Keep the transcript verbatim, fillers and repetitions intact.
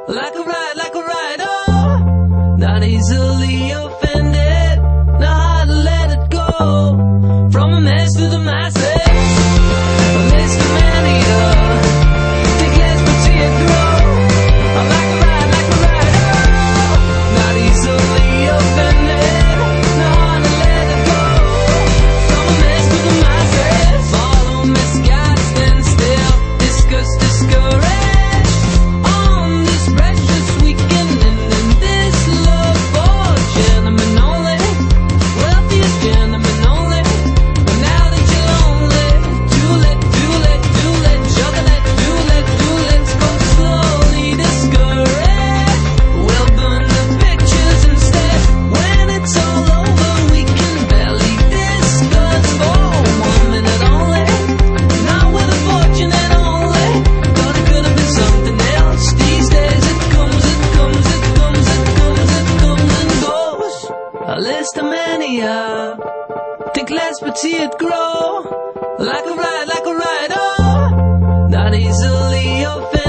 like a ride, like a rider, not easily offended, know how to let it go, from a mess to the masses, a list of mania, think less but see it grow, I'm like a ride, like a rider, not easily offended, know how to let it go, from a mess to the masses, follow misguided, stand still, discuss, discouraged. A list of mania, think less but see it grow, like a ride, like a rider, not easily offended.